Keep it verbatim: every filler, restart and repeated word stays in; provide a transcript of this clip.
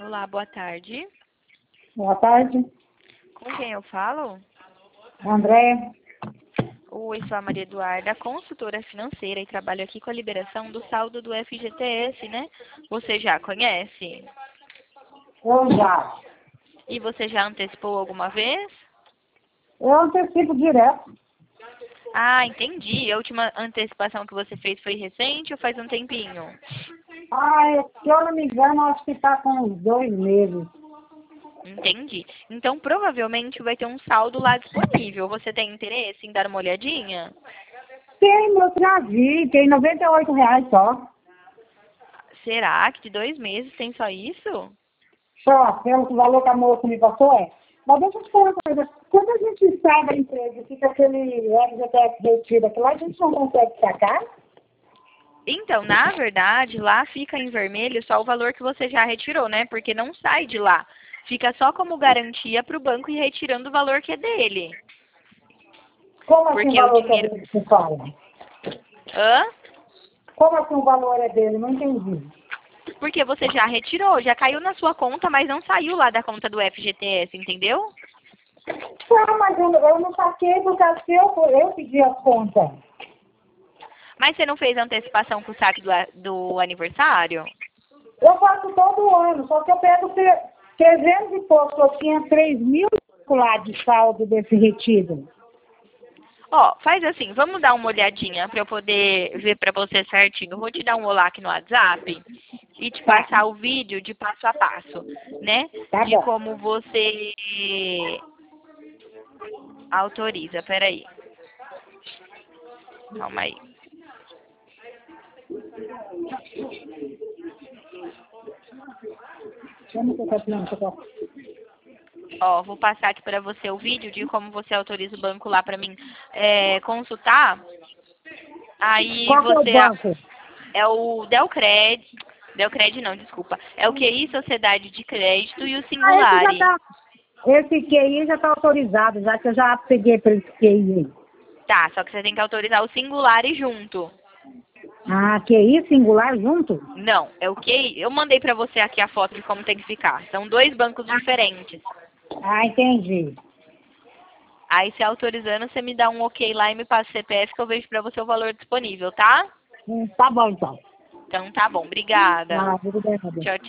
Olá, boa tarde. Boa tarde, Com quem eu falo? André. Oi, sou a Maria Eduarda, consultora financeira e trabalho aqui com a liberação do saldo do F G T S, né? Você já conhece? Eu já. E você já antecipou alguma vez? Eu antecipo direto. Ah, entendi. A última antecipação que você fez foi recente ou faz um tempinho? Ah, eu- se eu não me engano, acho que está com uns dois meses. Entendi. Então, provavelmente vai ter um saldo lá disponível. Você tem interesse em dar uma olhadinha? Tem, eu já vi, tem noventa e oito reais só. Será que de dois meses tem só isso? Só, pelo valor que a moça me passou, é. Mas deixa eu te falar uma coisa. Quando a gente sai da empresa e fica aquele F G T S retido, aquilo lá a gente não consegue sacar? Então, na verdade, lá fica em vermelho só o valor que você já retirou, né? Porque não sai de lá. Fica só como garantia para o banco ir retirando o valor que é dele. Como assim o Porque o valor que é dinheiro... dele que fala? Hã? Como assim o valor é dele? Não entendi. Porque você já retirou, já caiu na sua conta, mas não saiu lá da conta do F G T S, entendeu? Não, mas eu, eu não saquei porque assim eu, eu pedi as contas. Mas você não fez antecipação com o saque do, a- do aniversário? Eu faço todo ano, só que eu pego tre- trezentos e pouco, eu tinha três mil lá de saldo desse retiro. Ó, faz assim, vamos dar uma olhadinha para eu poder ver para você certinho. Vou te dar um olá aqui no WhatsApp e te Tá, passar o vídeo de passo a passo, né? tá De bom. como você autoriza. Peraí. Calma aí. Vamos tocar piano, tocar. Ó, vou passar aqui para você o vídeo de como você autoriza o banco lá para mim é, consultar. Aí Qual que é o você banco? é o Delcred, Delcred não, desculpa. É o Q I Sociedade de Crédito e o Ah, esse já Singulari. tá. Esse Q I já tá autorizado, já que eu já peguei para esse Q I aí. Tá, só que você tem que autorizar o Singulari junto. Ah, Q I singular junto? Não, é o Q I. Eu mandei pra você aqui a foto de como tem que ficar. São dois bancos diferentes. Ah, entendi. Aí, se autorizando, você me dá um ok lá e me passa o C P F que eu vejo pra você o valor disponível, tá? Hum, tá bom então. Então tá bom, obrigada. Ah, tudo bem, tá bem. Tchau, tchau.